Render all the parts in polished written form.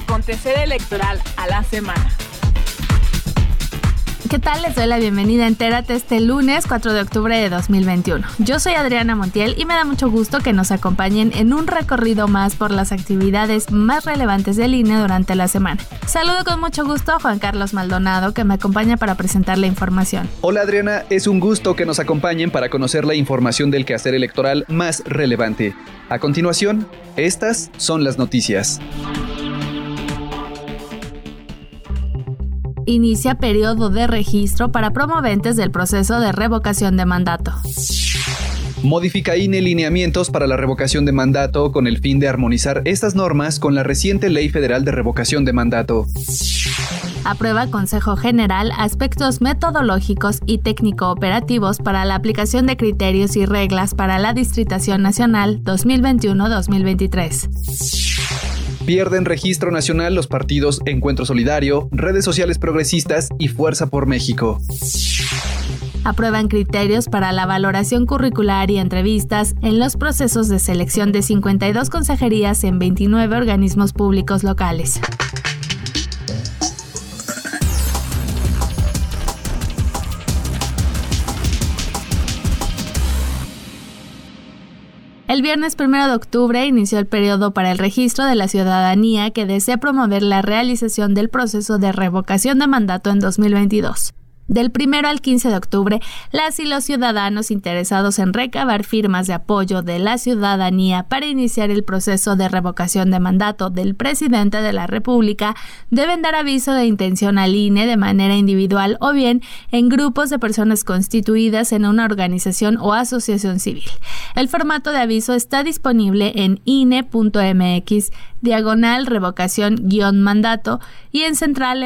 acontecer electoral a la semana. ¿Qué tal? Les doy la bienvenida a Entérate este lunes 4 de octubre de 2021. Yo soy Adriana Montiel y me da mucho gusto que nos acompañen en un recorrido más por las actividades más relevantes del INE durante la semana. Saludo con mucho gusto a Juan Carlos Maldonado, que me acompaña para presentar la información. Hola Adriana, es un gusto que nos acompañen para conocer la información del quehacer electoral más relevante. A continuación, estas son las noticias. Inicia periodo de registro para promoventes del proceso de revocación de mandato. Modifica INE lineamientos para la revocación de mandato con el fin de armonizar estas normas con la reciente Ley Federal de Revocación de Mandato. Aprueba Consejo General aspectos metodológicos y técnico-operativos para la aplicación de criterios y reglas para la Distritación Nacional 2021-2023. Pierden registro nacional los partidos Encuentro Solidario, Redes Sociales Progresistas y Fuerza por México. Aprueban criterios para la valoración curricular y entrevistas en los procesos de selección de 52 consejerías en 29 organismos públicos locales. El viernes 1 de octubre inició el periodo para el registro de la ciudadanía que desea promover la realización del proceso de revocación de mandato en 2022. Del 1 al 15 de octubre, las y los ciudadanos interesados en recabar firmas de apoyo de la ciudadanía para iniciar el proceso de revocación de mandato del presidente de la República deben dar aviso de intención al INE de manera individual o bien en grupos de personas constituidas en una organización o asociación civil. El formato de aviso está disponible en ine.mx/revocación-mandato y en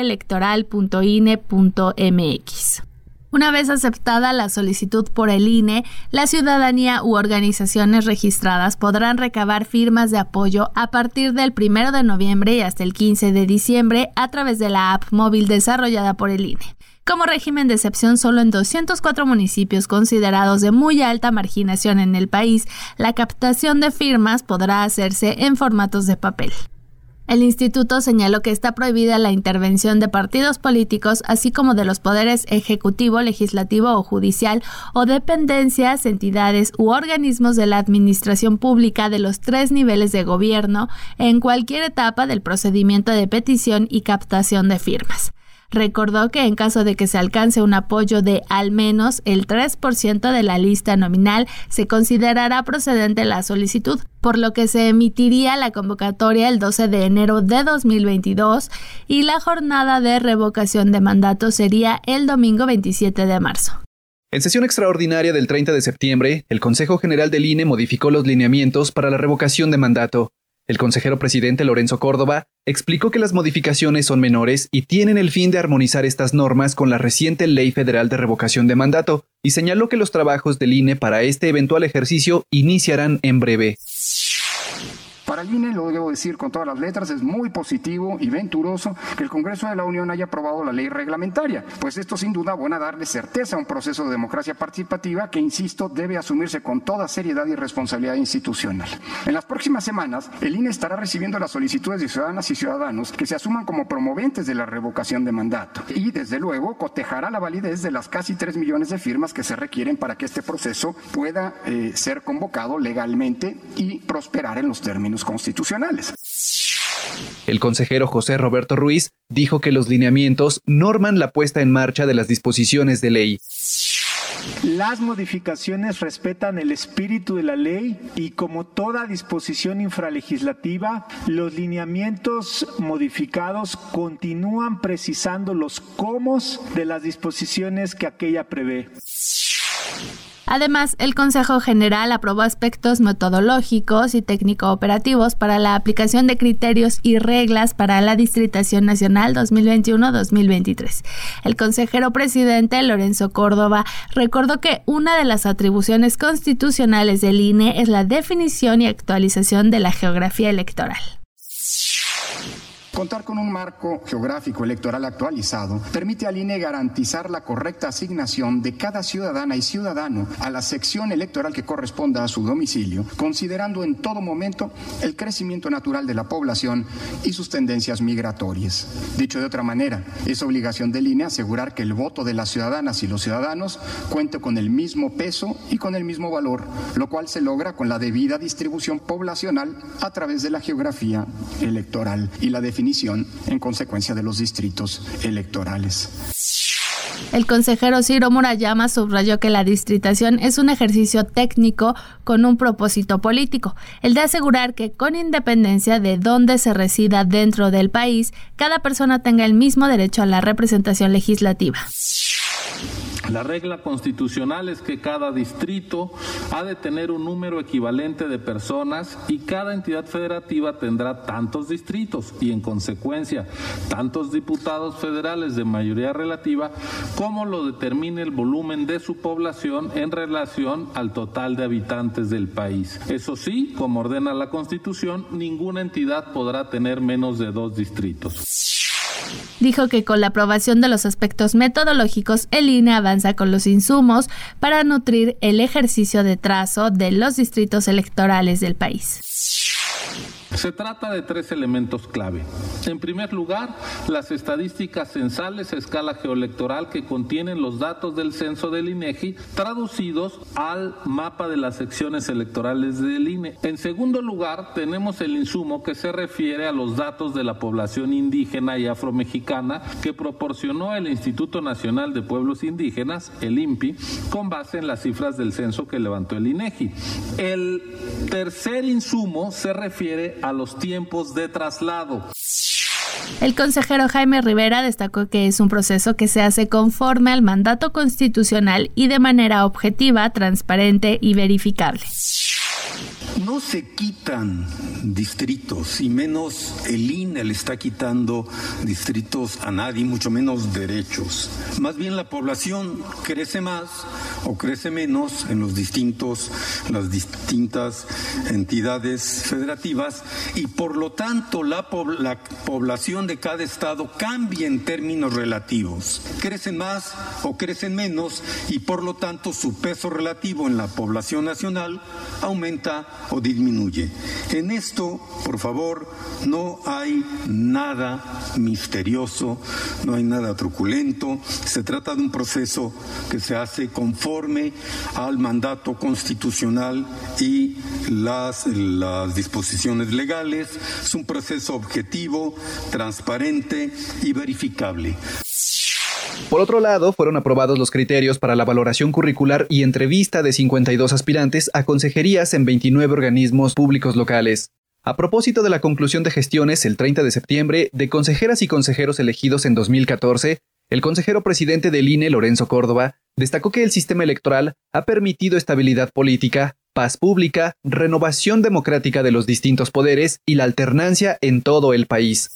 centralelectoral.ine.mx. Una vez aceptada la solicitud por el INE, la ciudadanía u organizaciones registradas podrán recabar firmas de apoyo a partir del 1 de noviembre y hasta el 15 de diciembre a través de la app móvil desarrollada por el INE. Como régimen de excepción, solo en 204 municipios considerados de muy alta marginación en el país, la captación de firmas podrá hacerse en formatos de papel. El instituto señaló que está prohibida la intervención de partidos políticos, así como de los poderes ejecutivo, legislativo o judicial, o dependencias, entidades u organismos de la administración pública de los 3 niveles de gobierno en cualquier etapa del procedimiento de petición y captación de firmas. Recordó que en caso de que se alcance un apoyo de al menos el 3% de la lista nominal, se considerará procedente la solicitud, por lo que se emitiría la convocatoria el 12 de enero de 2022 y la jornada de revocación de mandato sería el domingo 27 de marzo. En sesión extraordinaria del 30 de septiembre, el Consejo General del INE modificó los lineamientos para la revocación de mandato. El consejero presidente Lorenzo Córdoba explicó que las modificaciones son menores y tienen el fin de armonizar estas normas con la reciente Ley Federal de Revocación de Mandato y señaló que los trabajos del INE para este eventual ejercicio iniciarán en breve. Para el INE, lo debo decir con todas las letras, es muy positivo y venturoso que el Congreso de la Unión haya aprobado la ley reglamentaria, pues esto sin duda va a darle certeza a un proceso de democracia participativa que, insisto, debe asumirse con toda seriedad y responsabilidad institucional. En las próximas semanas, el INE estará recibiendo las solicitudes de ciudadanas y ciudadanos que se asuman como promoventes de la revocación de mandato y, desde luego, cotejará la validez de las casi 3 millones de firmas que se requieren para que este proceso pueda ser convocado legalmente y prosperar en los términos constitucionales. El consejero José Roberto Ruiz dijo que los lineamientos norman la puesta en marcha de las disposiciones de ley. Las modificaciones respetan el espíritu de la ley y, como toda disposición infralegislativa, los lineamientos modificados continúan precisando los cómos de las disposiciones que aquella prevé. Además, el Consejo General aprobó aspectos metodológicos y técnico-operativos para la aplicación de criterios y reglas para la Distritación Nacional 2021-2023. El consejero presidente Lorenzo Córdoba recordó que una de las atribuciones constitucionales del INE es la definición y actualización de la geografía electoral. Contar con un marco geográfico electoral actualizado permite al INE garantizar la correcta asignación de cada ciudadana y ciudadano a la sección electoral que corresponda a su domicilio, considerando en todo momento el crecimiento natural de la población y sus tendencias migratorias. Dicho de otra manera, es obligación del INE asegurar que el voto de las ciudadanas y los ciudadanos cuente con el mismo peso y con el mismo valor, lo cual se logra con la debida distribución poblacional a través de la geografía electoral y la definición en consecuencia de los distritos electorales. El consejero Ciro Murayama subrayó que la distritación es un ejercicio técnico con un propósito político, el de asegurar que con independencia de dónde se resida dentro del país, cada persona tenga el mismo derecho a la representación legislativa. La regla constitucional es que cada distrito ha de tener un número equivalente de personas y cada entidad federativa tendrá tantos distritos y, en consecuencia, tantos diputados federales de mayoría relativa como lo determine el volumen de su población en relación al total de habitantes del país. Eso sí, como ordena la Constitución, ninguna entidad podrá tener menos de 2 distritos. Dijo que con la aprobación de los aspectos metodológicos, el INE avanza con los insumos para nutrir el ejercicio de trazo de los distritos electorales del país. Se trata de 3 elementos clave. En primer lugar, las estadísticas censales a escala geoelectoral que contienen los datos del censo del INEGI traducidos al mapa de las secciones electorales del INE. En segundo lugar, tenemos el insumo que se refiere a los datos de la población indígena y afromexicana que proporcionó el Instituto Nacional de Pueblos Indígenas, el INPI, con base en las cifras del censo que levantó el INEGI. El tercer insumo se refiere a los tiempos de traslado. El consejero Jaime Rivera destacó que es un proceso que se hace conforme al mandato constitucional y de manera objetiva, transparente y verificable. No se quitan distritos, y menos el INE le está quitando distritos a nadie, mucho menos derechos. Más bien la población crece más o crece menos en las distintas entidades federativas y por lo tanto la población de cada estado cambia en términos relativos. Crecen más o crecen menos y por lo tanto su peso relativo en la población nacional aumenta o disminuye. En esto, por favor, no hay nada misterioso, no hay nada truculento. Se trata de un proceso que se hace conforme al mandato constitucional y las disposiciones legales. Es un proceso objetivo, transparente y verificable. Por otro lado, fueron aprobados los criterios para la valoración curricular y entrevista de 52 aspirantes a consejerías en 29 organismos públicos locales. A propósito de la conclusión de gestiones el 30 de septiembre de consejeras y consejeros elegidos en 2014, el consejero presidente del INE, Lorenzo Córdoba, destacó que el sistema electoral ha permitido estabilidad política, paz pública, renovación democrática de los distintos poderes y la alternancia en todo el país.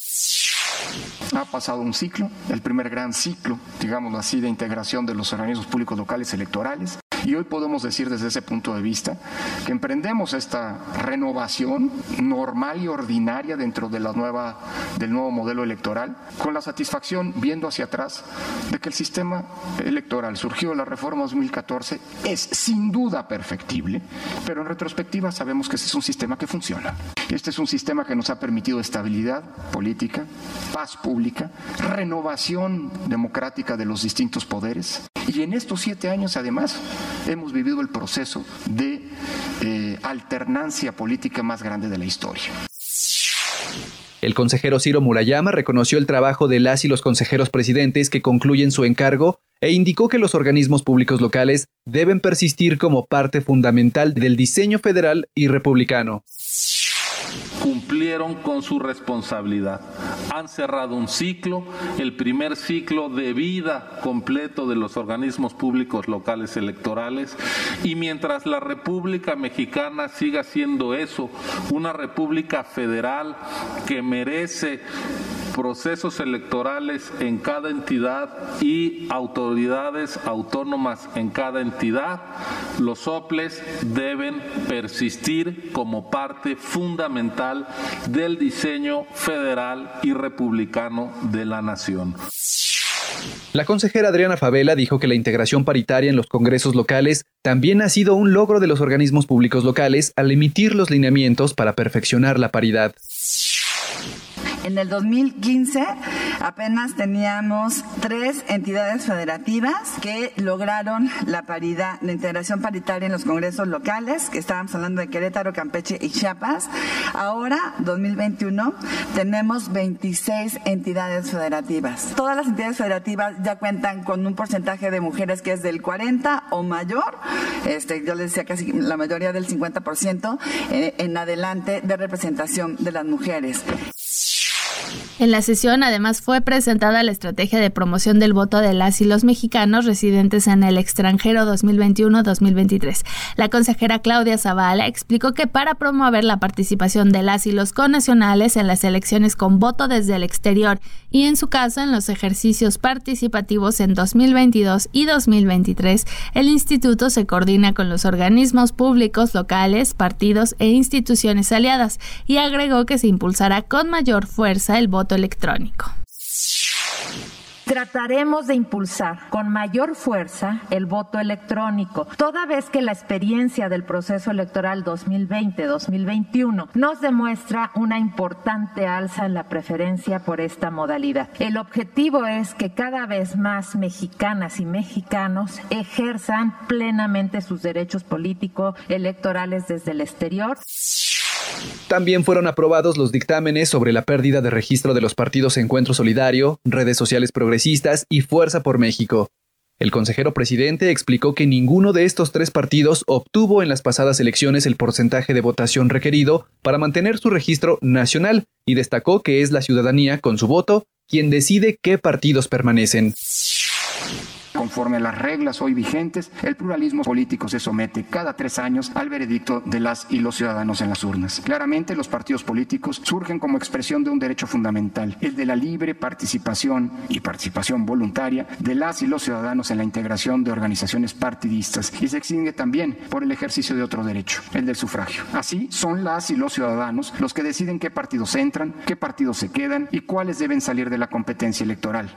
Ha pasado un ciclo, el primer gran ciclo, digámoslo así, de integración de los organismos públicos locales electorales. Y hoy podemos decir desde ese punto de vista que emprendemos esta renovación normal y ordinaria dentro de del nuevo modelo electoral, con la satisfacción, viendo hacia atrás, de que el sistema electoral surgió de la reforma 2014 es sin duda perfectible, pero en retrospectiva sabemos que este es un sistema que funciona. Este es un sistema que nos ha permitido estabilidad política, paz pública, renovación democrática de los distintos poderes. Y en estos 7 años, además, hemos vivido el proceso de alternancia política más grande de la historia. El consejero Ciro Murayama reconoció el trabajo de las y los consejeros presidentes que concluyen su encargo e indicó que los organismos públicos locales deben persistir como parte fundamental del diseño federal y republicano. Cumplieron con su responsabilidad. Han cerrado un ciclo, el primer ciclo de vida completo de los organismos públicos locales electorales, y mientras la República Mexicana siga siendo eso, una república federal que merece procesos electorales en cada entidad y autoridades autónomas en cada entidad, los soples deben persistir como parte fundamental del diseño federal y republicano de la nación. La consejera Adriana Fabela dijo que la integración paritaria en los congresos locales también ha sido un logro de los organismos públicos locales al emitir los lineamientos para perfeccionar la paridad. En el 2015 apenas teníamos 3 entidades federativas que lograron la paridad, la integración paritaria en los congresos locales, que estábamos hablando de Querétaro, Campeche y Chiapas. Ahora, 2021, tenemos 26 entidades federativas. Todas las entidades federativas ya cuentan con un porcentaje de mujeres que es del 40 o mayor, yo les decía casi la mayoría del 50% en adelante de representación de las mujeres. En la sesión, además, fue presentada la estrategia de promoción del voto de las y los mexicanos residentes en el extranjero 2021-2023. La consejera Claudia Zavala explicó que para promover la participación de las y los connacionales en las elecciones con voto desde el exterior y, en su caso, en los ejercicios participativos en 2022 y 2023, el instituto se coordina con los organismos públicos locales, partidos e instituciones aliadas, y agregó que se impulsará con mayor fuerza el voto electrónico. Trataremos de impulsar con mayor fuerza el voto electrónico, toda vez que la experiencia del proceso electoral 2020-2021 nos demuestra una importante alza en la preferencia por esta modalidad. El objetivo es que cada vez más mexicanas y mexicanos ejerzan plenamente sus derechos políticos electorales desde el exterior. También fueron aprobados los dictámenes sobre la pérdida de registro de los partidos Encuentro Solidario, Redes Sociales Progresistas y Fuerza por México. El consejero presidente explicó que ninguno de estos 3 partidos obtuvo en las pasadas elecciones el porcentaje de votación requerido para mantener su registro nacional y destacó que es la ciudadanía, con su voto, quien decide qué partidos permanecen. Conforme a las reglas hoy vigentes, el pluralismo político se somete cada 3 años al veredicto de las y los ciudadanos en las urnas. Claramente, los partidos políticos surgen como expresión de un derecho fundamental, el de la libre participación y participación voluntaria de las y los ciudadanos en la integración de organizaciones partidistas, y se extingue también por el ejercicio de otro derecho, el del sufragio. Así, son las y los ciudadanos los que deciden qué partidos entran, qué partidos se quedan y cuáles deben salir de la competencia electoral.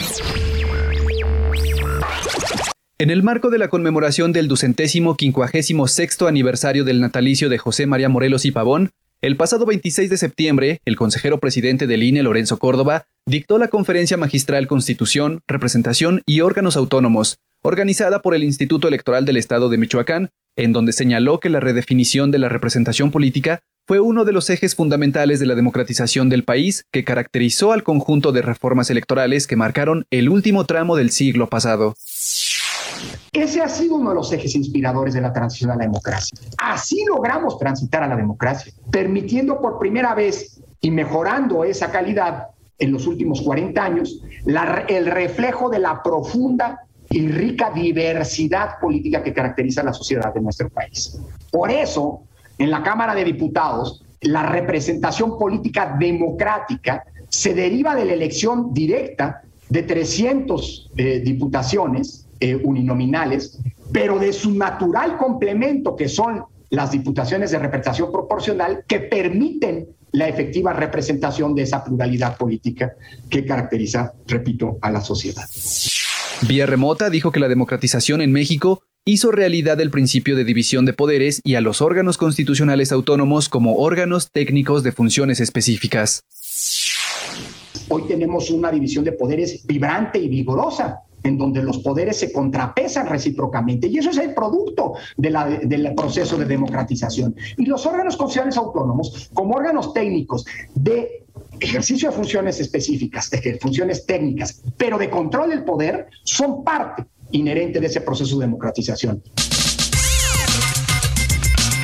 En el marco de la conmemoración del 256º aniversario del natalicio de José María Morelos y Pavón, el pasado 26 de septiembre, el consejero presidente del INE, Lorenzo Córdoba, dictó la conferencia magistral Constitución, Representación y Órganos Autónomos, organizada por el Instituto Electoral del Estado de Michoacán, en donde señaló que la redefinición de la representación política fue uno de los ejes fundamentales de la democratización del país que caracterizó al conjunto de reformas electorales que marcaron el último tramo del siglo pasado. Ese ha sido uno de los ejes inspiradores de la transición a la democracia. Así logramos transitar a la democracia, permitiendo por primera vez y mejorando esa calidad en los últimos 40 años, el reflejo de la profunda y rica diversidad política que caracteriza a la sociedad de nuestro país. Por eso, en la Cámara de Diputados, la representación política democrática se deriva de la elección directa de 300 diputaciones uninominales, pero de su natural complemento, que son las diputaciones de representación proporcional, que permiten la efectiva representación de esa pluralidad política que caracteriza, repito, a la sociedad. Vía remota dijo que la democratización en México hizo realidad el principio de división de poderes y a los órganos constitucionales autónomos como órganos técnicos de funciones específicas. Hoy tenemos una división de poderes vibrante y vigorosa, en donde los poderes se contrapesan recíprocamente, y eso es el producto del proceso de democratización. Y los órganos constitucionales autónomos, como órganos técnicos de ejercicio de funciones específicas, de funciones técnicas, pero de control del poder, son parte inherente de ese proceso de democratización.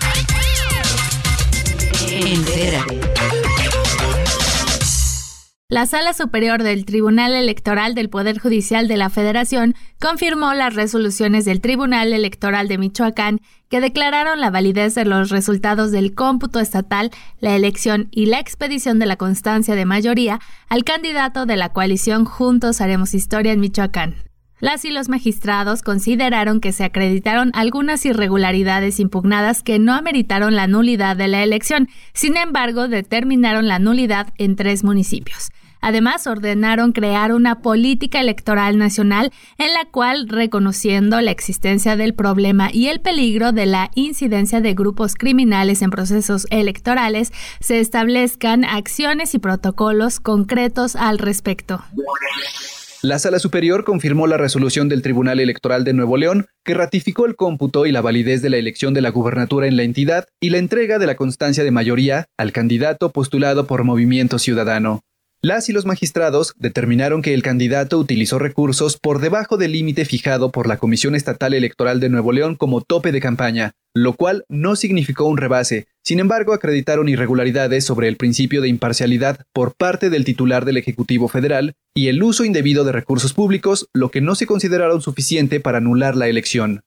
Entérate. La Sala Superior del Tribunal Electoral del Poder Judicial de la Federación confirmó las resoluciones del Tribunal Electoral de Michoacán que declararon la validez de los resultados del cómputo estatal, la elección y la expedición de la constancia de mayoría al candidato de la coalición Juntos Haremos Historia en Michoacán. Las y los magistrados consideraron que se acreditaron algunas irregularidades impugnadas que no ameritaron la nulidad de la elección. Sin embargo, determinaron la nulidad en 3 municipios. Además, ordenaron crear una política electoral nacional en la cual, reconociendo la existencia del problema y el peligro de la incidencia de grupos criminales en procesos electorales, se establezcan acciones y protocolos concretos al respecto. La Sala Superior confirmó la resolución del Tribunal Electoral de Nuevo León, que ratificó el cómputo y la validez de la elección de la gubernatura en la entidad y la entrega de la constancia de mayoría al candidato postulado por Movimiento Ciudadano. Las y los magistrados determinaron que el candidato utilizó recursos por debajo del límite fijado por la Comisión Estatal Electoral de Nuevo León como tope de campaña, lo cual no significó un rebase. Sin embargo, acreditaron irregularidades sobre el principio de imparcialidad por parte del titular del Ejecutivo Federal y el uso indebido de recursos públicos, lo que no se consideraron suficiente para anular la elección.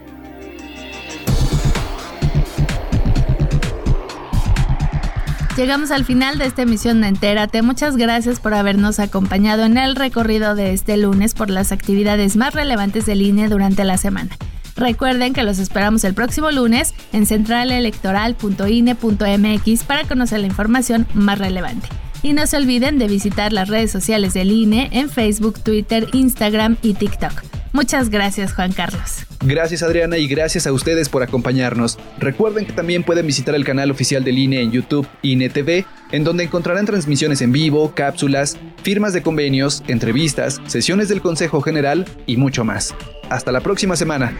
Llegamos al final de esta emisión de Entérate. Muchas gracias por habernos acompañado en el recorrido de este lunes por las actividades más relevantes del INE durante la semana. Recuerden que los esperamos el próximo lunes en centralelectoral.ine.mx para conocer la información más relevante. Y no se olviden de visitar las redes sociales del INE en Facebook, Twitter, Instagram y TikTok. Muchas gracias, Juan Carlos. Gracias, Adriana, y gracias a ustedes por acompañarnos. Recuerden que también pueden visitar el canal oficial del INE en YouTube, INE TV, en donde encontrarán transmisiones en vivo, cápsulas, firmas de convenios, entrevistas, sesiones del Consejo General y mucho más. Hasta la próxima semana.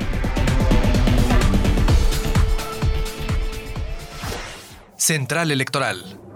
Central Electoral.